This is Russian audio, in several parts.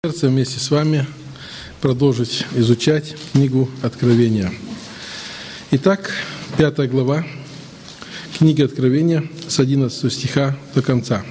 Сердце вместе с вами продолжить изучать книгу Откровения. Итак, 5 глава книги Откровения с 11 стиха до конца.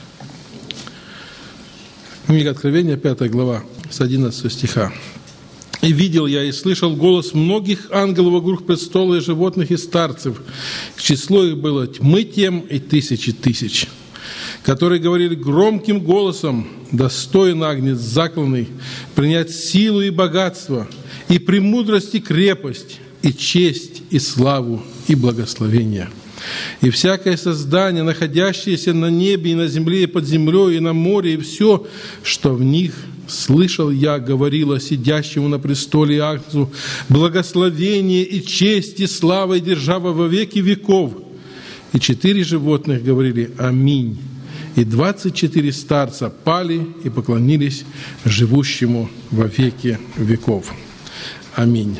Книга Откровения, 5 глава с 11 стиха. «И видел я и слышал голос многих ангелов вокруг престола и животных и старцев. Число их было тьмы тем и тысячи тысяч, которые говорили громким голосом: достоин агнец закланный принять силу и богатство, и премудрость и крепость, и честь, и славу, и благословение. И всякое создание, находящееся на небе и на земле, и под землей, и на море, и все, что в них, слышал я, говорило сидящему на престоле агнцу: благословение, и честь, и слава, и держава во веки веков. И 4 животных говорили: аминь. И 24 старца пали и поклонились живущему во веки веков. Аминь».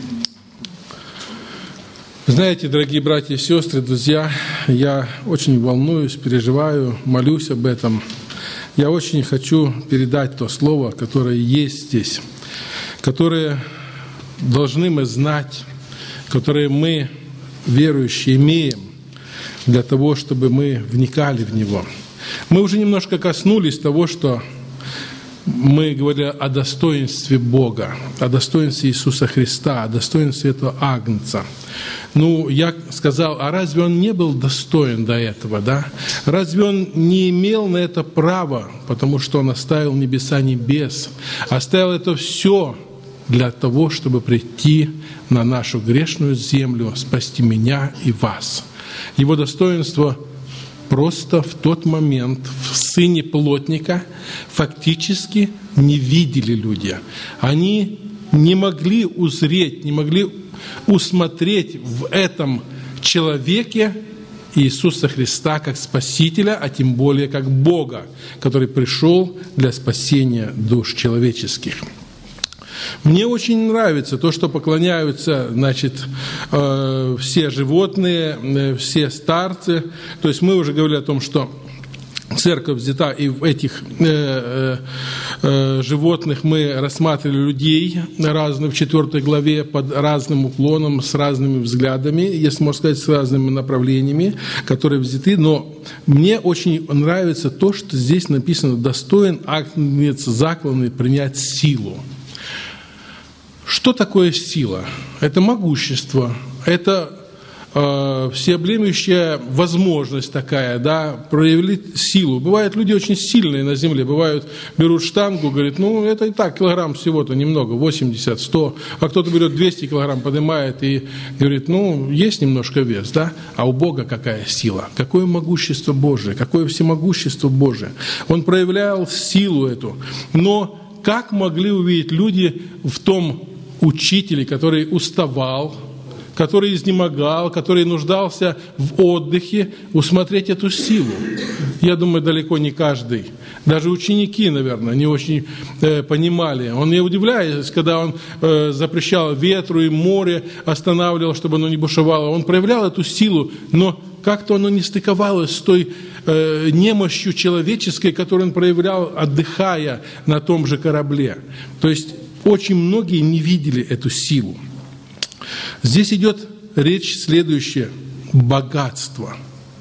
Знаете, дорогие братья и сестры, друзья, я очень волнуюсь, переживаю, молюсь об этом. Я очень хочу передать то слово, которое есть здесь, которое должны мы знать, которое мы, верующие, имеем для того, чтобы мы вникали в него. Мы уже немножко коснулись того, что мы говорили о достоинстве Бога, о достоинстве Иисуса Христа, о достоинстве этого Агнца. Я сказал, а разве Он не был достоин до этого, да? Разве Он не имел на это права, потому что Он оставил небеса небес, оставил это все для того, чтобы прийти на нашу грешную землю, спасти меня и вас. Его достоинство просто в тот момент в сыне плотника фактически не видели люди. Они не могли узреть, не могли усмотреть в этом человеке Иисуса Христа как Спасителя, а тем более как Бога, который пришел для спасения душ человеческих. Мне очень нравится то, что поклоняются, все животные, все старцы. То есть мы уже говорили о том, что церковь взята, и в этих животных мы рассматривали людей разных в 4 главе под разным уклоном, с разными взглядами, если можно сказать, с разными направлениями, которые взяты. Но мне очень нравится то, что здесь написано: достоин агнец закланный принять силу. Что такое сила? Это могущество, это всеобъемлющая возможность такая, да, проявить силу. Бывают люди очень сильные на земле, берут штангу, говорят, это и так, килограмм всего-то немного, 80, 100, а кто-то берет 200 килограмм, поднимает и говорит, есть немножко вес, да, а у Бога какая сила, какое могущество Божие, какое всемогущество Божие. Он проявлял силу эту, но как могли увидеть люди в том учителе, который уставал, который изнемогал, который нуждался в отдыхе, усмотреть эту силу? Я думаю, далеко не каждый. Даже ученики, наверное, не очень понимали. Он не удивляется, когда он запрещал ветру и море, останавливал, чтобы оно не бушевало. Он проявлял эту силу, но как-то оно не стыковалось с той немощью человеческой, которую он проявлял, отдыхая на том же корабле. То есть очень многие не видели эту силу. Здесь идет речь следующая: богатство.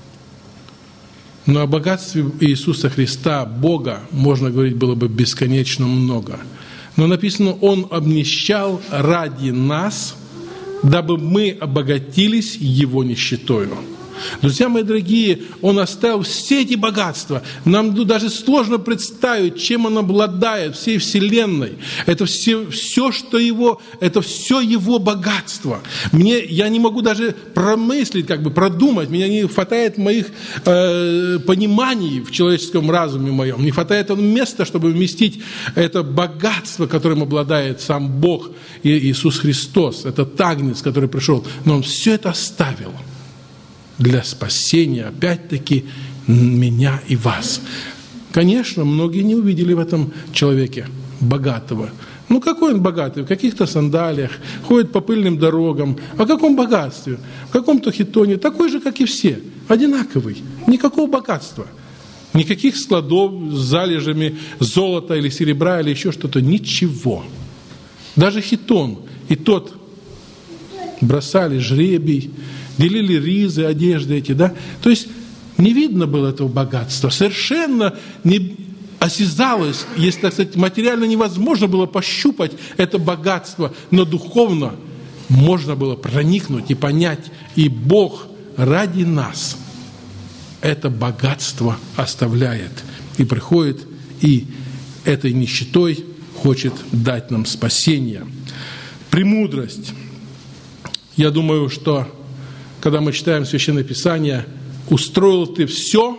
Но о богатстве Иисуса Христа, Бога, можно говорить было бы бесконечно много. Но написано, Он обнищал ради нас, дабы мы обогатились Его нищетою. Друзья мои дорогие, Он оставил все эти богатства. Нам даже сложно представить, чем Он обладает, всей вселенной. Это все, что Его, это все Его богатство. Я не могу даже промыслить, продумать. Мне не хватает моих пониманий в человеческом разуме моем. Не хватает места, чтобы вместить это богатство, которым обладает сам Бог и Иисус Христос. Это агнец, который пришел. Но Он все это оставил для спасения, опять-таки, меня и вас. Конечно, многие не увидели в этом человеке богатого. Какой он богатый? В каких-то сандалиях, ходит по пыльным дорогам. О каком богатстве? В каком-то хитоне. Такой же, как и все. Одинаковый. Никакого богатства. Никаких складов с залежами золота или серебра или еще что-то. Ничего. Даже Хитон и тот бросали жребий, делили ризы, одежды эти, да. То есть не видно было этого богатства. Совершенно не осязалось, если, так сказать, материально невозможно было пощупать это богатство, но духовно можно было проникнуть и понять. И Бог ради нас это богатство оставляет и приходит, и этой нищетой хочет дать нам спасение. Премудрость. Я думаю, что когда мы читаем Священное Писание, устроил ты все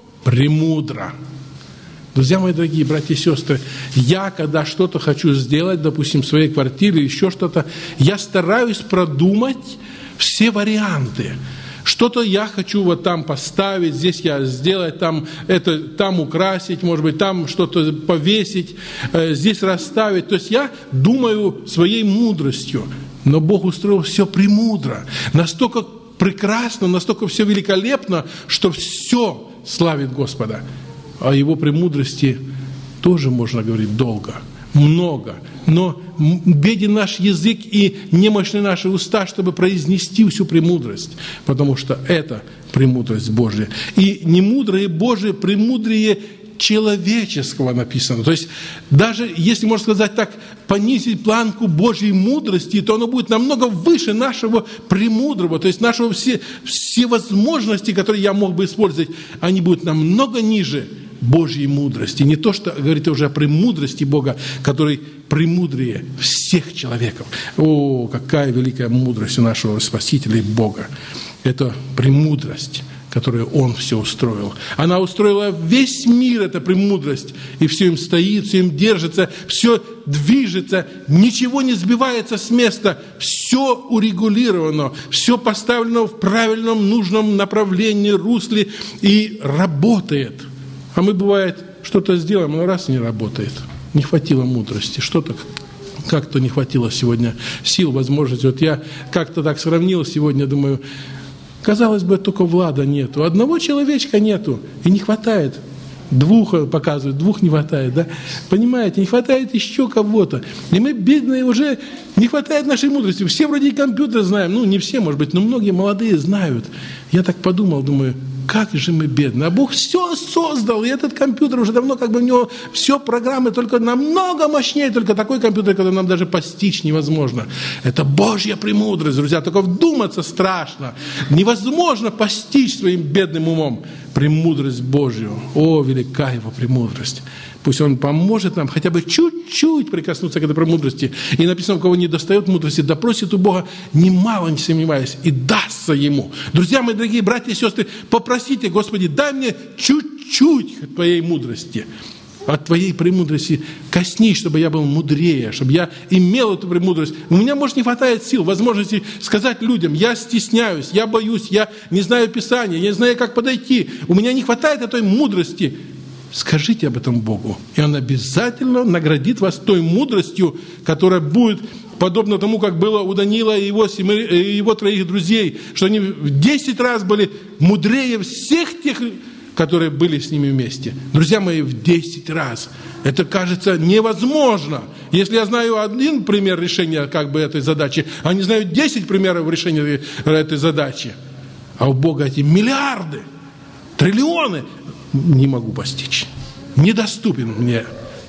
премудро. Друзья мои дорогие, братья и сестры, я, когда что-то хочу сделать, допустим, в своей квартире или еще что-то, я стараюсь продумать все варианты. Что-то я хочу вот там поставить, здесь я сделать, там это, там украсить, может быть, там что-то повесить, здесь расставить. То есть я думаю своей мудростью, но Бог устроил все премудро, настолько прекрасно, настолько все великолепно, что все славит Господа. О Его премудрости тоже можно говорить долго, много. Но беден наш язык и немощны наши уста, чтобы произнести всю премудрость, потому что это премудрость Божья. И немудрые Божие премудрее человеческого написано. То есть даже, если можно сказать так, понизить планку Божьей мудрости, то оно будет намного выше нашего премудрого, то есть нашего все возможности, которые я мог бы использовать, они будут намного ниже Божьей мудрости. Не то, что говорит уже о премудрости Бога, который премудрее всех человеков. О, какая великая мудрость у нашего Спасителя и Бога. Это премудрость, которую Он все устроил. Она устроила весь мир, эта премудрость, и все им стоит, все им держится, все движется, ничего не сбивается с места, все урегулировано, все поставлено в правильном, нужном направлении, русле и работает. А мы, бывает, что-то сделаем, но раз не работает. Не хватило мудрости, что-то как-то не хватило сегодня сил, возможностей. Вот я как-то так сравнил сегодня, думаю, казалось бы, только Влада нету, одного человечка нету, и не хватает. Двух показывают, двух не хватает, да? Понимаете, не хватает еще кого-то. И мы, бедные, уже не хватает нашей мудрости. Все вроде и компьютер знаем, ну, не все, может быть, но многие молодые знают. Я так подумал, думаю, как же мы бедны. А Бог все создал, и этот компьютер уже давно, как бы у него все программы, только намного мощнее, только такой компьютер, который нам даже постичь невозможно. Это Божья премудрость, друзья, только вдуматься страшно. Невозможно постичь своим бедным умом премудрость Божью. О, велика Его премудрость. Пусть Он поможет нам хотя бы чуть-чуть прикоснуться к этой премудрости. И написано, у кого не достает мудрости, да просит у Бога, немало не сомневаясь, и дастся ему. Друзья мои, дорогие братья и сестры, попросите, Господи, дай мне чуть-чуть Твоей мудрости. От Твоей премудрости коснись, чтобы я был мудрее, чтобы я имел эту премудрость. У меня, может, не хватает сил, возможности сказать людям, я стесняюсь, я боюсь, я не знаю Писания, я не знаю, как подойти. У меня не хватает этой мудрости. Скажите об этом Богу, и Он обязательно наградит вас той мудростью, которая будет подобно тому, как было у Даниила и его 3 друзей, что они в 10 раз были мудрее всех тех, которые были с ними вместе. Друзья мои, в 10 раз. Это кажется невозможно. Если я знаю один пример решения как бы этой задачи, а не знаю 10 примеров решения этой задачи, а у Бога эти миллиарды, триллионы, не могу постичь. Недоступен мне.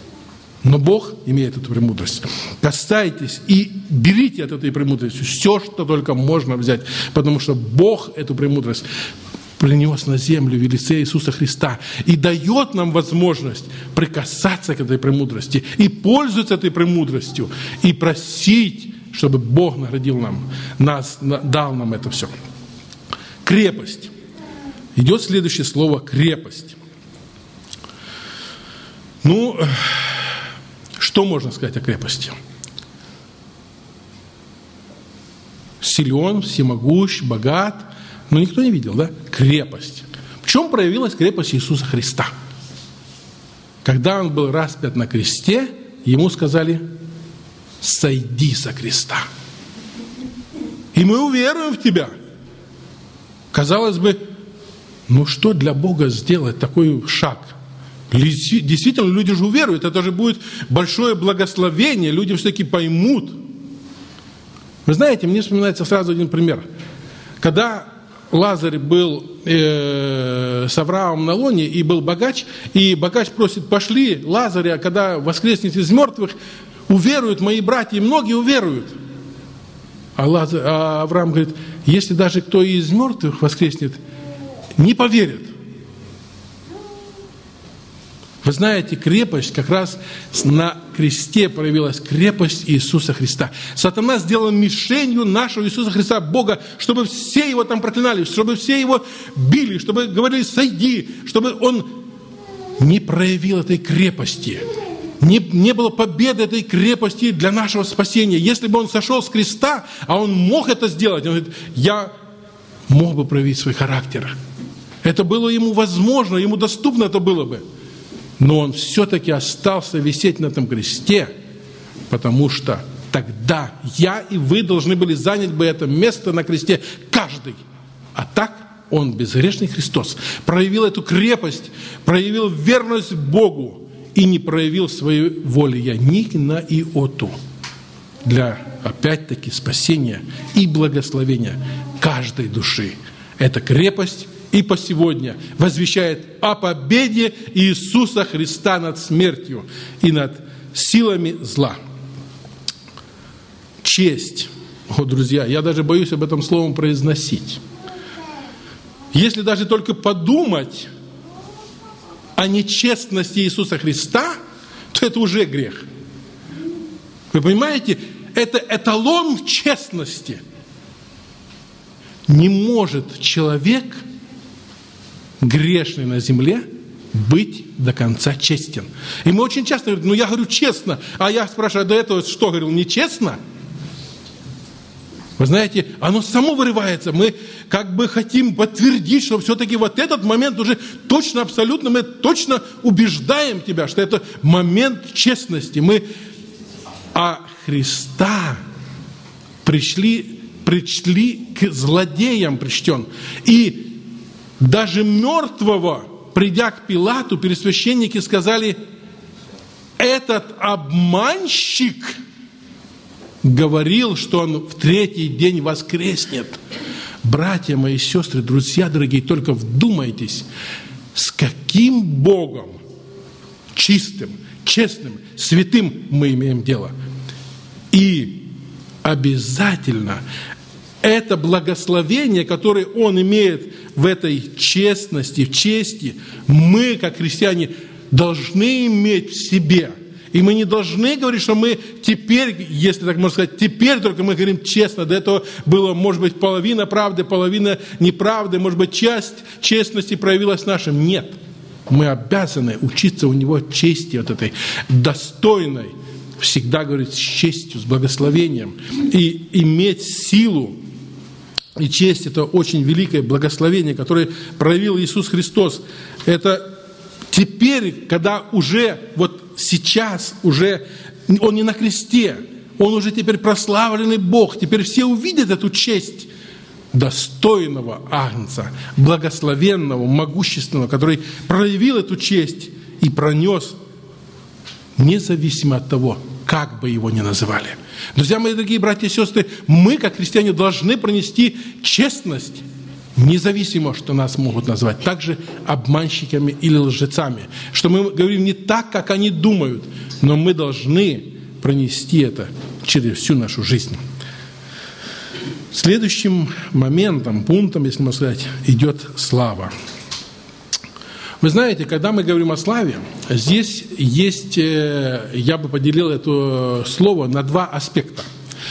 Но Бог имеет эту премудрость. Касайтесь и берите от этой премудрости все, что только можно взять, потому что Бог эту премудрость принес на землю в лице Иисуса Христа и дает нам возможность прикасаться к этой премудрости и пользоваться этой премудростью и просить, чтобы Бог наградил нас, дал нам это все. Крепость. Идет следующее слово «крепость». Ну, что можно сказать о крепости? Силен, всемогущ, богат, но никто не видел, да? Крепость. В чем проявилась крепость Иисуса Христа? Когда Он был распят на кресте, Ему сказали: «Сойди со креста, и мы уверуем в Тебя». Казалось бы, Ну что для Бога сделать такой шаг? Действительно, люди же уверуют, это же будет большое благословение, люди все-таки поймут. Вы знаете, мне вспоминается сразу один пример. Когда Лазарь был с Авраамом на лоне и был богач, и богач просит: пошли Лазаря, когда воскреснет из мертвых, уверуют мои братья, и многие уверуют. А Авраам говорит: если даже кто из мертвых воскреснет, не поверит. Вы знаете, крепость, как раз на кресте проявилась крепость Иисуса Христа. Сатана сделал мишенью нашего Иисуса Христа, Бога, чтобы все его там проклинали, чтобы все его били, чтобы говорили: сойди, чтобы он не проявил этой крепости. Не было победы этой крепости для нашего спасения. Если бы он сошел с креста, а он мог это сделать, он говорит: я мог бы проявить свой характер. Это было ему возможно, ему доступно это было бы. Но он все-таки остался висеть на этом кресте, потому что тогда я и вы должны были занять бы это место на кресте, каждый. А так он, безгрешный Христос, проявил эту крепость, проявил верность Богу и не проявил своей воли я ни на иоту для, опять-таки, спасения и благословения каждой души. Это крепость и по сегодня возвещает о победе Иисуса Христа над смертью и над силами зла. Честь. О, друзья, я даже боюсь об этом словом произносить. Если даже только подумать о нечестности Иисуса Христа, то это уже грех. Вы понимаете, это эталон честности. Не может человек, грешный на земле, быть до конца честен. И мы очень часто говорим: ну я говорю честно, а я спрашиваю: а до этого что говорил, нечестно? Вы знаете, оно само вырывается. Мы как бы хотим подтвердить, что все-таки вот этот момент уже точно, абсолютно, мы точно убеждаем тебя, что это момент честности. А Христа пришли к злодеям причтен. И даже мертвого, придя к Пилату, первосвященники сказали: этот обманщик говорил, что он в третий день воскреснет. Братья мои, сестры, друзья дорогие, только вдумайтесь, с каким Богом чистым, честным, святым мы имеем дело. И обязательно это благословение, которое Он имеет в этой честности, в чести, мы, как христиане, должны иметь в себе. И мы не должны говорить, что мы теперь, если так можно сказать, теперь только мы говорим честно. До этого было, может быть, половина правды, половина неправды, может быть, часть честности проявилась нашим. Нет. Мы обязаны учиться у Него чести вот этой достойной, всегда говорить с честью, с благословением, и иметь силу. И честь – это очень великое благословение, которое проявил Иисус Христос. Это теперь, когда уже, вот сейчас уже, Он не на кресте, Он уже теперь прославленный Бог, теперь все увидят эту честь достойного Агнца, благословенного, могущественного, который проявил эту честь и пронес, независимо от того, как бы его ни называли. Друзья мои, дорогие братья и сестры, мы, как христиане, должны пронести честность, независимо, что нас могут назвать также обманщиками или лжецами, что мы говорим не так, как они думают, но мы должны пронести это через всю нашу жизнь. Следующим моментом, пунктом, если можно сказать, идет слава. Вы знаете, когда мы говорим о славе, здесь есть, я бы поделил это слово на два аспекта.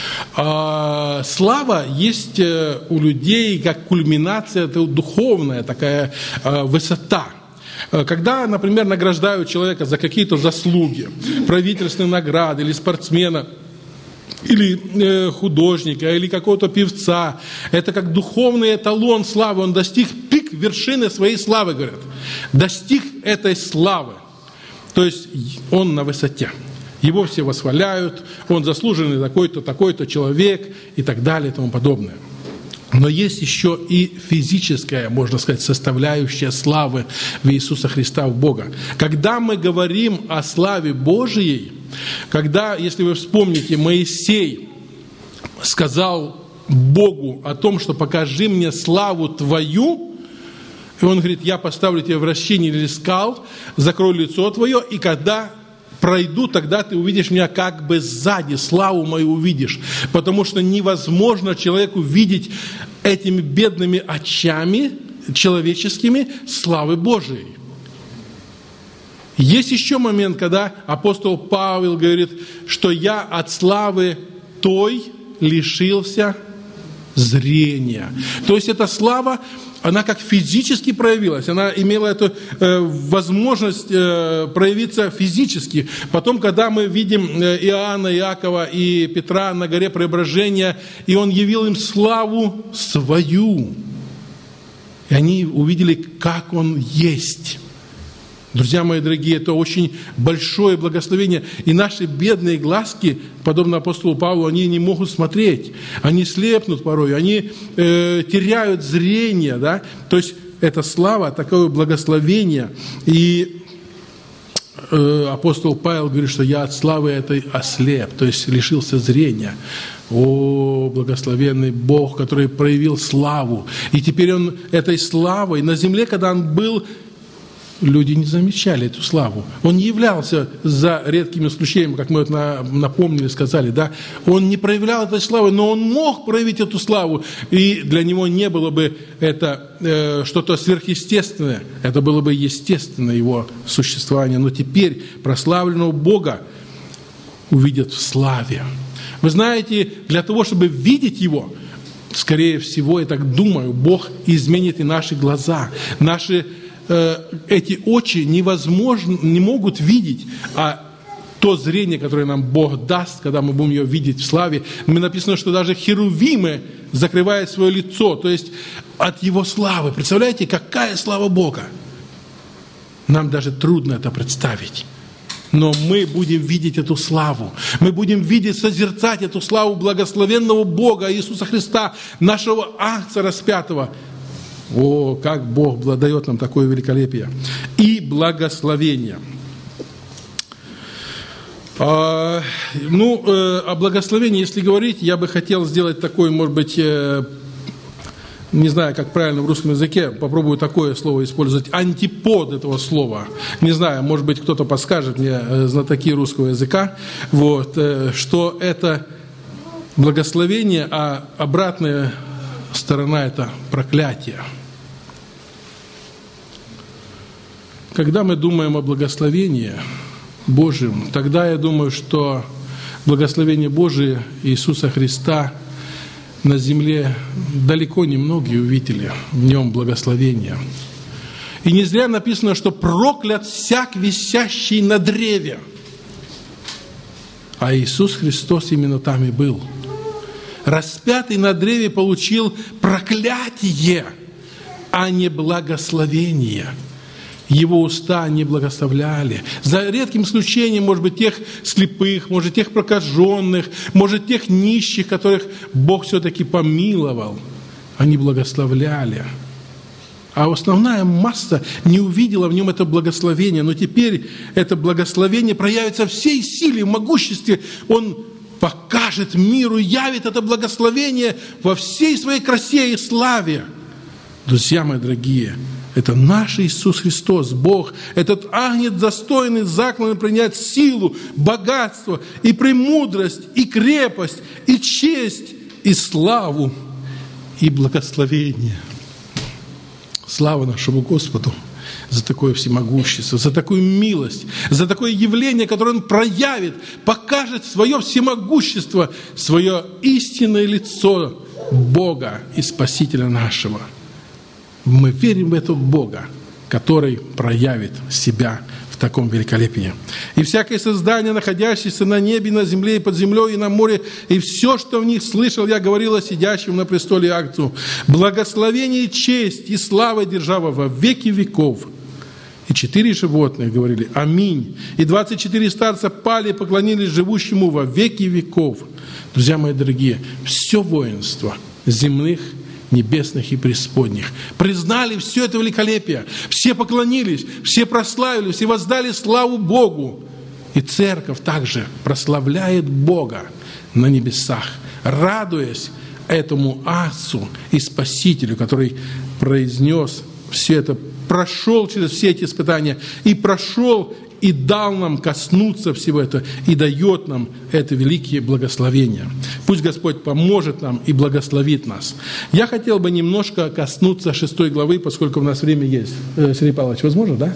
Слава есть у людей как кульминация, это духовная такая высота. Когда, например, награждают человека за какие-то заслуги, правительственные награды или спортсмена, или художника, или какого-то певца, это как духовный эталон славы, он достиг пик вершины своей славы, говорят. Достиг этой славы. То есть он на высоте. Его все восхваляют, он заслуженный такой-то, такой-то человек и так далее и тому подобное. Но есть еще и физическая, можно сказать, составляющая славы в Иисуса Христа, в Бога. Когда мы говорим о славе Божией, когда, если вы вспомните, Моисей сказал Богу о том, что покажи мне славу Твою, и он говорит, я поставлю тебя в расщелине скал, закрою лицо Твое, и когда пройду, тогда ты увидишь меня как бы сзади, славу мою увидишь. Потому что невозможно человеку видеть этими бедными очами человеческими славы Божией. Есть еще момент, когда апостол Павел говорит, что я от славы той лишился зрения. То есть эта слава, она как физически проявилась, она имела эту возможность проявиться физически. Потом, когда мы видим Иоанна, Иакова и Петра на горе Преображения, и он явил им славу свою, и они увидели, как он есть. Друзья мои дорогие, это очень большое благословение. И наши бедные глазки, подобно апостолу Павлу, они не могут смотреть. Они слепнут порой, они теряют зрение. Да? То есть это слава, такое благословение. И апостол Павел говорит, что я от славы этой ослеп, то есть лишился зрения. О, благословенный Бог, который проявил славу. И теперь он этой славой на земле, когда он был, люди не замечали эту славу. Он не являлся, за редким исключением, как мы это напомнили, сказали, да, он не проявлял этой славы, но он мог проявить эту славу, и для него не было бы это что-то сверхъестественное, это было бы естественное его существование. Но теперь прославленного Бога увидят в славе. Вы знаете, для того, чтобы видеть Его, скорее всего, я так думаю, Бог изменит и наши глаза, наши эти очи невозможно, не могут видеть, а то зрение, которое нам Бог даст, когда мы будем ее видеть в славе, мы написано, что даже херувимы закрывают свое лицо, то есть от Его славы. Представляете, какая слава Бога? Нам даже трудно это представить. Но мы будем видеть эту славу. Мы будем видеть, созерцать эту славу благословенного Бога Иисуса Христа, нашего Агнца распятого. О, как Бог дает нам такое великолепие и благословение. О благословении, если говорить, я бы хотел сделать такой, может быть, не знаю, как правильно в русском языке, попробую такое слово использовать, антипод этого слова. Не знаю, может быть, кто-то подскажет мне, знатоки русского языка, что это благословение, а обратная сторона – это проклятие. Когда мы думаем о благословении Божьем, тогда я думаю, что благословение Божие Иисуса Христа на земле далеко не многие увидели в Нем благословение. И не зря написано, что проклят всяк висящий на древе. А Иисус Христос именно там и был. Распятый на древе получил проклятие, а не благословение. Его уста не благословляли. За редким исключением, может быть, тех слепых, может, тех прокаженных, может, тех нищих, которых Бог все-таки помиловал, они благословляли. А основная масса не увидела в нем это благословение. Но теперь это благословение проявится всей силе, в могуществе. Он покажет миру, явит это благословение во всей своей красе и славе. Друзья мои дорогие, это наш Иисус Христос, Бог, этот Агнец достойный, закланный принять силу, богатство, и премудрость, и крепость, и честь, и славу, и благословение. Слава нашему Господу за такое всемогущество, за такую милость, за такое явление, которое Он проявит, покажет свое всемогущество, свое истинное лицо Бога и Спасителя нашего. Мы верим в этого Бога, который проявит себя в таком великолепии. И всякое создание, находящееся на небе, на земле, и под землей, и на море, и все, что в них слышал, я говорил о сидящем на престоле Агнцу. Благословение, честь и слава держава во веки веков. И 4 животных говорили «Аминь». И 24 старца пали и поклонились живущему во веки веков. Друзья мои дорогие, все воинство земных небесных и преисподних. Признали все это великолепие, все поклонились, все прославили, все воздали славу Богу. И церковь также прославляет Бога на небесах, радуясь этому Отцу и Спасителю, который произнес все это, прошел через все эти испытания и прошел и дал нам коснуться всего этого, и дает нам это великие благословения. Пусть Господь поможет нам и благословит нас. Я хотел бы немножко коснуться 6 главы, поскольку у нас время есть. Сергей Павлович, возможно, да?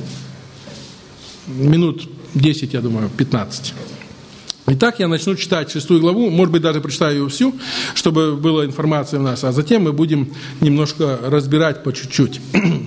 Минут 10, я думаю, 15. Итак, я начну читать 6 главу, может быть, даже прочитаю ее всю, чтобы была информация у нас, а затем мы будем немножко разбирать по чуть-чуть.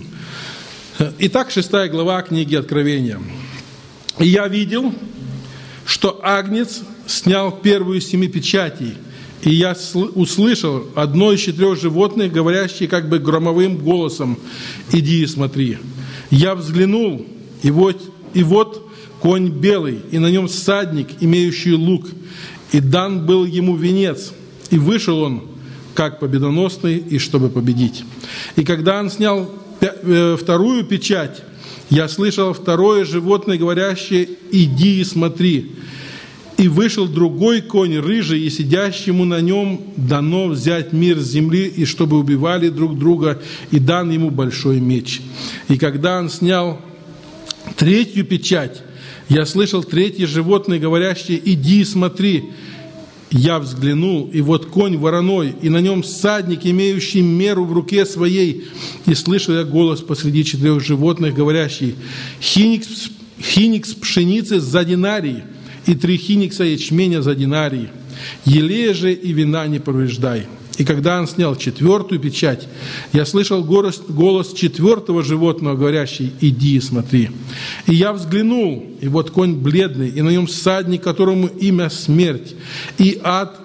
Итак, 6 глава книги Откровения. «И я видел, что Агнец снял первую из 7 печатей, и я услышал одно из 4 животных, говорящее как бы громовым голосом: „Иди и смотри“. Я взглянул, и вот конь белый, и на нем всадник, имеющий лук, и дан был ему венец, и вышел он, как победоносный, и чтобы победить. И когда он снял 2 печать, я слышал 2 животное, говорящее: „Иди и смотри“. И вышел другой конь рыжий, и сидящему на нем дано взять мир с земли, и чтобы убивали друг друга, и дан ему большой меч. И когда он снял 3 печать, я слышал 3 животное, говорящее: „Иди и смотри“. Я взглянул, и вот конь вороной, и на нем всадник, имеющий меру в руке своей. И слышал я голос посреди 4 животных, говорящий: „Хиникс пшеницы за динарий, и 3 хиникса ячменя за динарий. Елея же и вина не повреждай“. И когда он снял 4 печать, я слышал голос 4 животного, говорящий: „Иди и смотри“. И я взглянул, и вот конь бледный, и на нем всадник, которому имя Смерть, и ад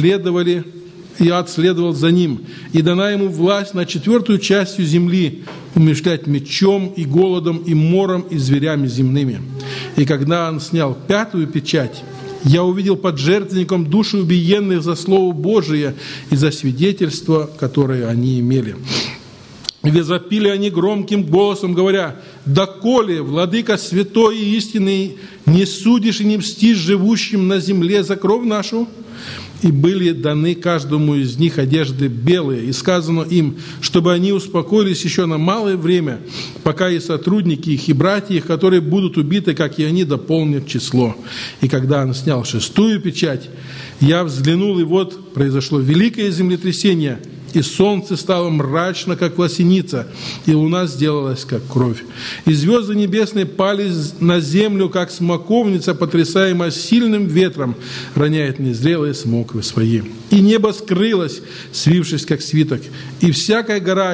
следовал за ним, и дана ему власть над 4 частью земли, умерщвлять мечом, и голодом, и мором, и зверями земными. И когда он снял 5 печать, я увидел под жертвенником души убиенных за Слово Божие и за свидетельство, которое они имели. И возопили они громким голосом, говоря: „Доколе, Владыка святой и истинный, не судишь и не мстишь живущим на земле за кровь нашу?“ И были даны каждому из них одежды белые, и сказано им, чтобы они успокоились еще на малое время, пока и сотрудники их, и братья их, которые будут убиты, как и они, дополнят число. И когда он снял 6 печать, я взглянул, и вот произошло великое землетрясение, и солнце стало мрачно, как власеница, и луна сделалась, как кровь. И звезды небесные пали на землю, как смоковница, потрясаемая сильным ветром, роняет незрелые смоквы свои. И небо скрылось, свившись, как свиток, и всякая гора,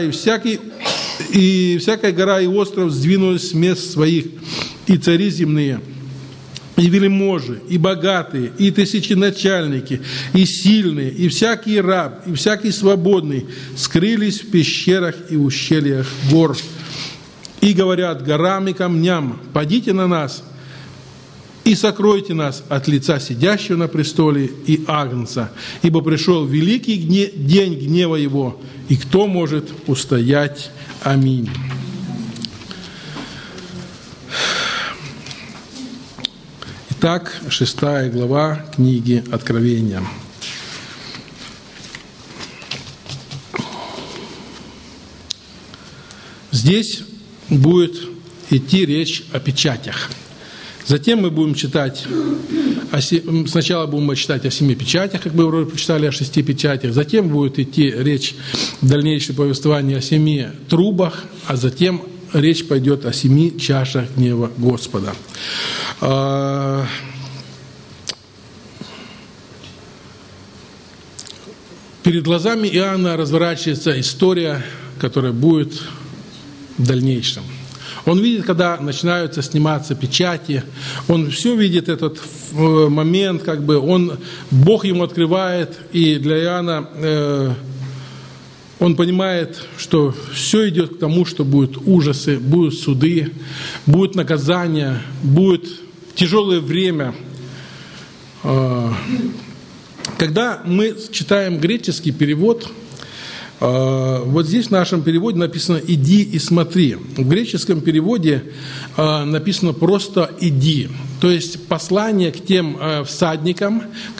и остров сдвинулись с мест своих, и цари земные, и вельможи, и богатые, и тысяченачальники, и сильные, и всякий раб, и всякий свободный скрылись в пещерах и ущельях гор. И говорят горам и камням: „Падите на нас и сокройте нас от лица сидящего на престоле и Агнца, ибо пришел великий день гнева его, и кто может устоять?“ Аминь. Итак, 6 глава книги Откровения. Здесь будет идти речь о печатях. Затем мы будем читать, сначала будем читать о 7 печатях, как мы вроде прочитали о 6 печатях, затем будет идти речь, дальнейшее повествование о 7 трубах, а затем речь пойдет о 7 чашах гнева Господа. Перед глазами Иоанна разворачивается история, которая будет в дальнейшем. Он видит, когда начинаются сниматься печати, он все видит этот момент, как бы Бог ему открывает, и для Иоанна он понимает, что все идет к тому, что будут ужасы, будут суды, будет наказание, будет тяжелое время. Когда мы читаем греческий перевод, Вот здесь в нашем переводе написано «иди и смотри». В греческом переводе написано просто «иди». То есть послание к тем всадникам,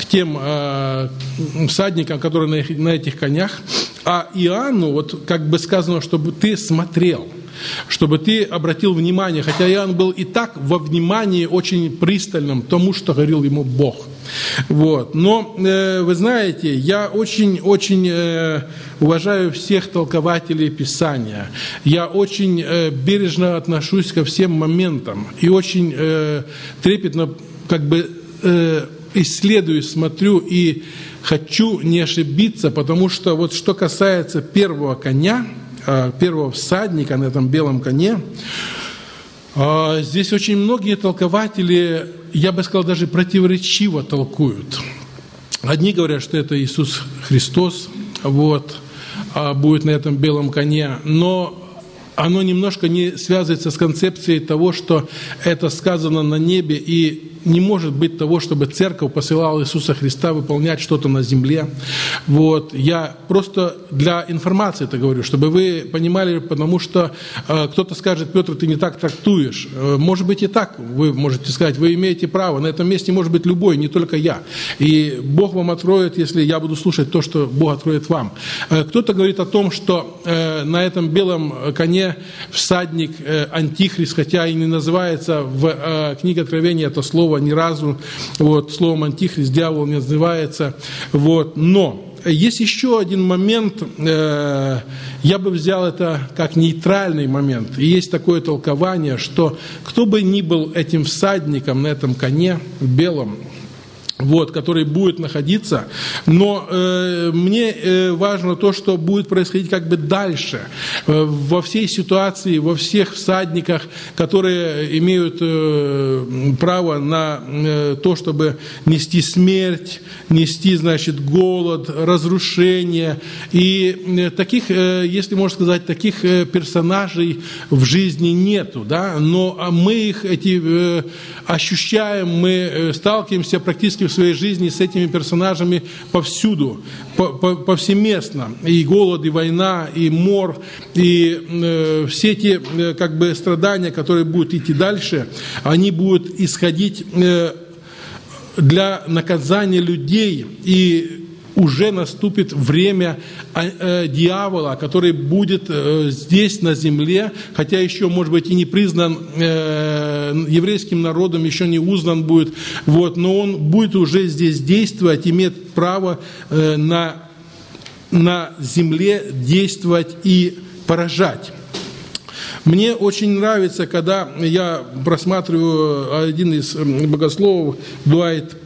которые на этих конях, а Иоанну, вот как бы сказано, чтобы ты смотрел, чтобы ты обратил внимание, хотя Иоанн был и так во внимании очень пристальном тому, что говорил ему Бог. Вот. Но, вы знаете, я очень уважаю всех толкователей Писания. Я очень бережно отношусь ко всем моментам и очень трепетно исследую, смотрю и хочу не ошибиться, потому что вот что касается первого коня, первого всадника на этом белом коне, здесь очень многие толкователи, я бы сказал, даже противоречиво толкуют. Одни говорят, что это Иисус Христос, будет на этом белом коне, но оно немножко не связывается с концепцией того, что это сказано на небе, и не может быть того, чтобы церковь посылала Иисуса Христа выполнять что-то на земле. Я просто для информации это говорю, чтобы вы понимали, потому что кто-то скажет: Петр, ты не так трактуешь. Может быть и так, вы можете сказать, вы имеете право, на этом месте может быть любой, не только я. И Бог вам откроет, если я буду слушать то, что Бог откроет вам. Кто-то говорит о том, что на этом белом коне всадник Антихрист, хотя и не называется в книге Откровения это слово ни разу, словом антихрист, дьявол не называется, но есть еще один момент, я бы взял это как нейтральный момент, и есть такое толкование, что кто бы ни был этим всадником на этом коне белом, который будет находиться, но мне важно то, что будет происходить как бы дальше, во всей ситуации, во всех всадниках, которые имеют право на то, чтобы нести смерть, нести, голод, разрушение. И таких, если можно сказать, таких персонажей в жизни нету, но мы их ощущаем, мы сталкиваемся практически в своей жизни с этими персонажами повсюду, повсеместно. И голод, и война, и мор, и все эти страдания, которые будут идти дальше, они будут исходить для наказания людей, и уже наступит время дьявола, который будет здесь, на земле, хотя еще, может быть, и не признан еврейским народом, еще не узнан будет, но он будет уже здесь действовать, имеет право на земле действовать и поражать. Мне очень нравится, когда я просматриваю один из богословов, Дуайт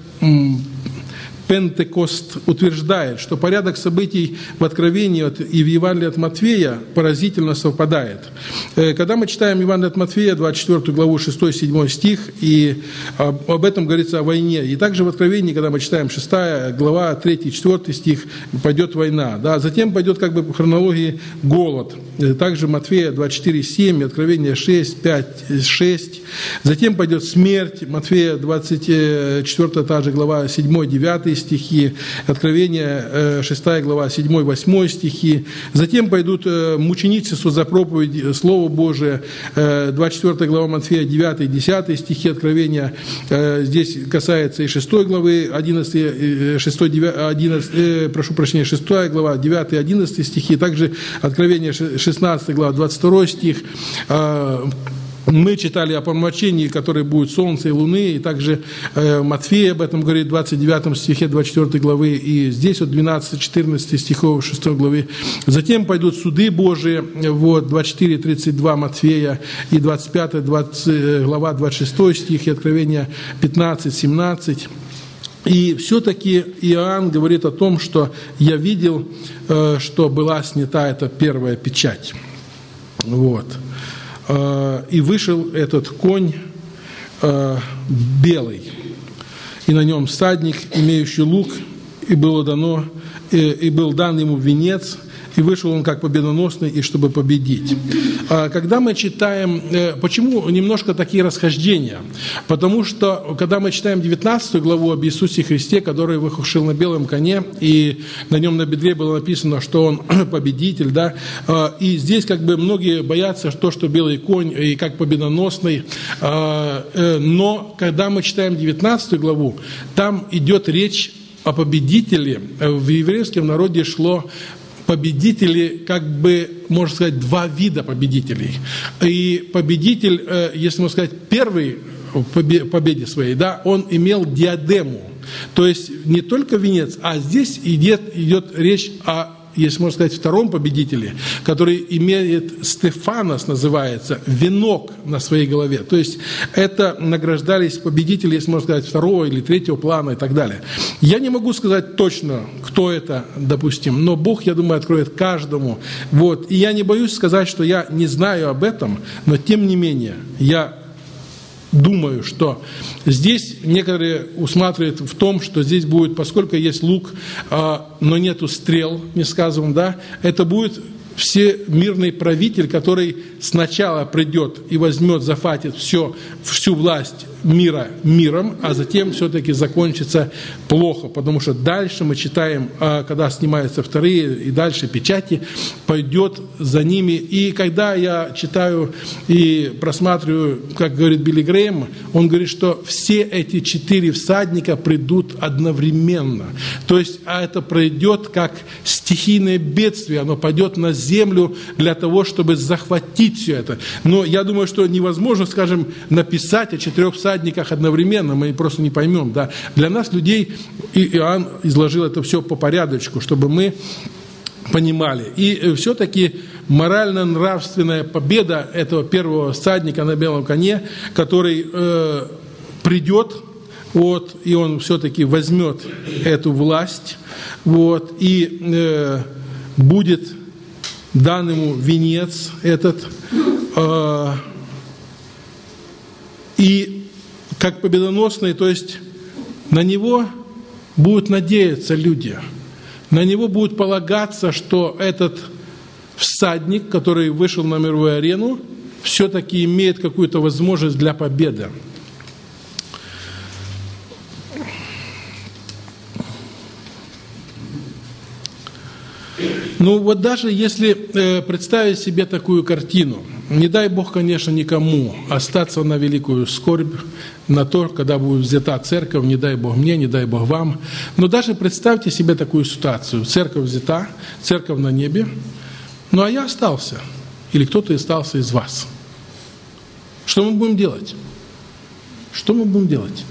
Пентекост, утверждает, что порядок событий в Откровении и в Евангелии от Матфея поразительно совпадает. Когда мы читаем Евангелие от Матфея, 24 главу, 6-7 стих, и об этом говорится о войне. И также в Откровении, когда мы читаем 6 глава, 3-4 стих, пойдет война. Затем пойдет в хронологии голод. Также Матфея 24:7, Откровение 6:5-6. Затем пойдет смерть, Матфея 24 та же глава, 7-9 стихи, Откровение 6 глава, 7-8 стихи. Затем пойдут мученичество за проповедь Слова Божия, 24 глава Матфея, 9-10 стихи Откровения. Здесь касается и 6 главы, 6 глава, 9-11 стихи, также Откровение 16 глава, 22 стих. Мы читали о помрачении, которое будет солнца и луны, и также Матфея об этом говорит в 29 стихе 24 главы, и здесь 12-14 стихов 6 главы. Затем пойдут суды Божии, 24-32 Матфея, и 25 глава 26 стих, и Откровение 15-17. И все-таки Иоанн говорит о том, что я видел, что была снята эта первая печать. И вышел этот конь белый, и на нем всадник, имеющий лук, и был дан ему венец и вышел он как победоносный, и чтобы победить. Когда мы читаем, почему немножко такие расхождения? Потому что, когда мы читаем 19 главу об Иисусе Христе, который выехал на белом коне, и на нем на бедре было написано, что он победитель, да, и здесь как бы многие боятся, что белый конь и как победоносный, но когда мы читаем 19 главу, там идет речь о победителе. В еврейском народе шло победители, как бы, можно сказать, два вида победителей. И победитель, если можно сказать, первый в победе своей, да, он имел диадему. То есть не только венец, а здесь идет речь о, если можно сказать, втором победителе, который имеет, Стефанос называется, венок на своей голове. То есть это награждались победители, если можно сказать, второго или третьего плана и так далее. Я не могу сказать точно, кто это, допустим, но Бог, я думаю, откроет каждому. Вот. И я не боюсь сказать, что я не знаю об этом, но тем не менее я думаю, что здесь некоторые усматривают в том, что здесь будет, поскольку есть лук, но нету стрел, не сказано, да, это будет всемирный правитель, который сначала придет и возьмет, захватит всю власть мира миром, а затем все-таки закончится плохо, потому что дальше мы читаем, когда снимаются вторые и дальше печати, пойдет за ними. И когда я читаю и просматриваю, как говорит Билли Грэм, он говорит, что все эти 4 всадника придут одновременно. То есть, это пройдет как стихийное бедствие, оно пойдет на землю для того, чтобы захватить все это. Но я думаю, что невозможно, скажем, написать о 4 всадниках одновременно, мы просто не поймем. Да? Для нас, людей, Иоанн изложил это все по порядочку, чтобы мы понимали. И все-таки морально-нравственная победа этого первого всадника на белом коне, который придет, вот, и он все-таки возьмет эту власть, вот, и будет дан ему венец этот, и как победоносный, то есть на него будут надеяться люди, на него будут полагаться, что этот всадник, который вышел на мировую арену, все-таки имеет какую-то возможность для победы. Ну вот даже если представить себе такую картину, не дай Бог, конечно, никому остаться на великую скорбь, на то, когда будет взята церковь, не дай Бог мне, не дай Бог вам. Но даже представьте себе такую ситуацию. Церковь взята, церковь на небе, ну а я остался. Или кто-то остался из вас. Что мы будем делать? Что мы будем делать?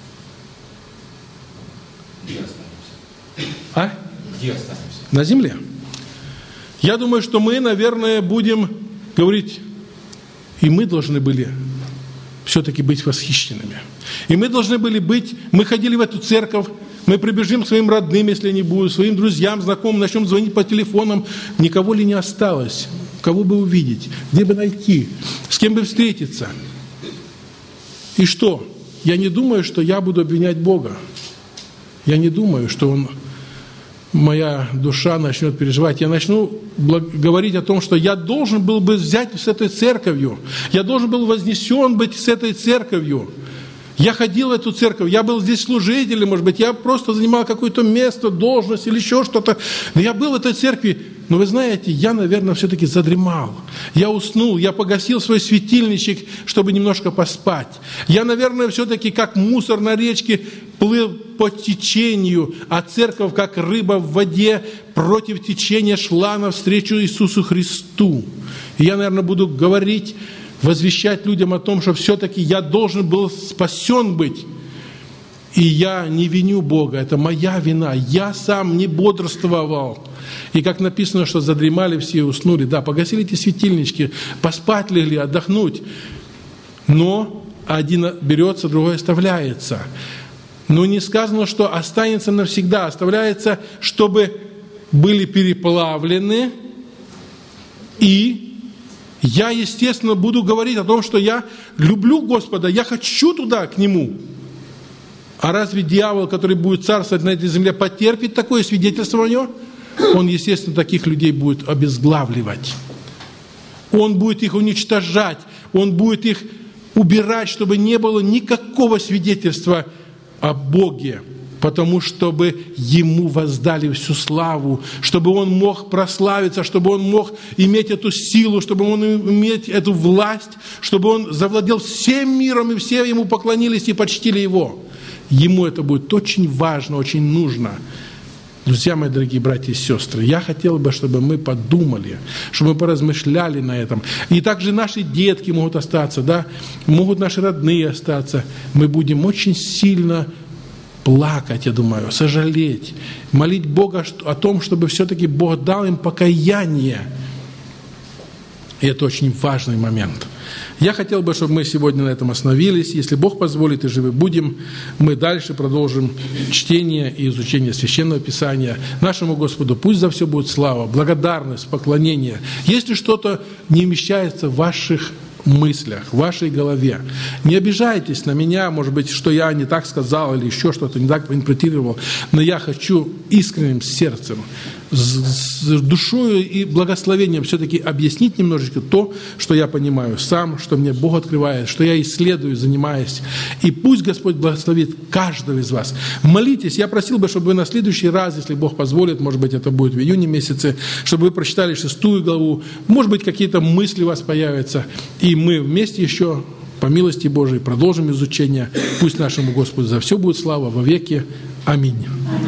Где останемся? А? Где останемся? На земле. Я думаю, что мы, наверное, будем говорить, и мы должны были все-таки быть восхищенными. И мы должны были быть, мы ходили в эту церковь, мы прибежим к своим родным, если они будут, своим друзьям, знакомым, начнем звонить по телефонам, никого ли не осталось, кого бы увидеть, где бы найти, с кем бы встретиться. И что? Я не думаю, что я буду обвинять Бога. Я не думаю, что моя душа начнет переживать. Я начну говорить о том, что я должен был бы взять с этой церковью. Я должен был вознесен быть с этой церковью. Я ходил в эту церковь, я был здесь служителем, может быть, я просто занимал какое-то место, должность или еще что-то. Но я был в этой церкви. Но вы знаете, я, наверное, все-таки задремал. Я уснул, я погасил свой светильничек, чтобы немножко поспать. Я, наверное, все-таки как мусор на речке плыл по течению, а церковь, как рыба в воде, против течения шла навстречу Иисусу Христу. И я, наверное, буду говорить, возвещать людям о том, что все-таки я должен был спасен быть. И я не виню Бога, это моя вина. Я сам не бодрствовал. И как написано, что задремали все и уснули. Да, погасили эти светильнички, поспать легли, отдохнуть. Но один берется, другой оставляется. Но не сказано, что останется навсегда. Оставляется, чтобы были переплавлены. И я, естественно, буду говорить о том, что я люблю Господа, я хочу туда, к Нему. А разве дьявол, который будет царствовать на этой земле, потерпит такое свидетельство о нем? Он, естественно, таких людей будет обезглавливать. Он будет их уничтожать, Он будет их убирать, чтобы не было никакого свидетельства о Боге, потому чтобы Ему воздали всю славу, чтобы Он мог прославиться, чтобы Он мог иметь эту силу, чтобы Он иметь эту власть, чтобы Он завладел всем миром, и все Ему поклонились и почтили Его. Ему это будет очень важно, очень нужно. Друзья мои, дорогие братья и сестры, я хотел бы, чтобы мы подумали, чтобы мы поразмышляли на этом. И также наши детки могут остаться, да, могут наши родные остаться. Мы будем очень сильно плакать, я думаю, сожалеть, молить Бога о том, чтобы все-таки Бог дал им покаяние. И это очень важный момент. Я хотел бы, чтобы мы сегодня на этом остановились. Если Бог позволит и живы будем, мы дальше продолжим чтение и изучение Священного Писания. Нашему Господу пусть за все будет слава, благодарность, поклонение. Если что-то не вмещается в ваших мыслях, в вашей голове, не обижайтесь на меня, может быть, что я не так сказал или еще что-то не так интерпретировал, но я хочу искренним сердцем, с душою и благословением все-таки объяснить немножечко то, что я понимаю сам, что мне Бог открывает, что я исследую, занимаюсь. И пусть Господь благословит каждого из вас. Молитесь. Я просил бы, чтобы вы на следующий раз, если Бог позволит, может быть, это будет в июне месяце, чтобы вы прочитали 6 главу, может быть, какие-то мысли у вас появятся, и мы вместе еще, по милости Божией, продолжим изучение. Пусть нашему Господу за все будет слава во веки. Аминь.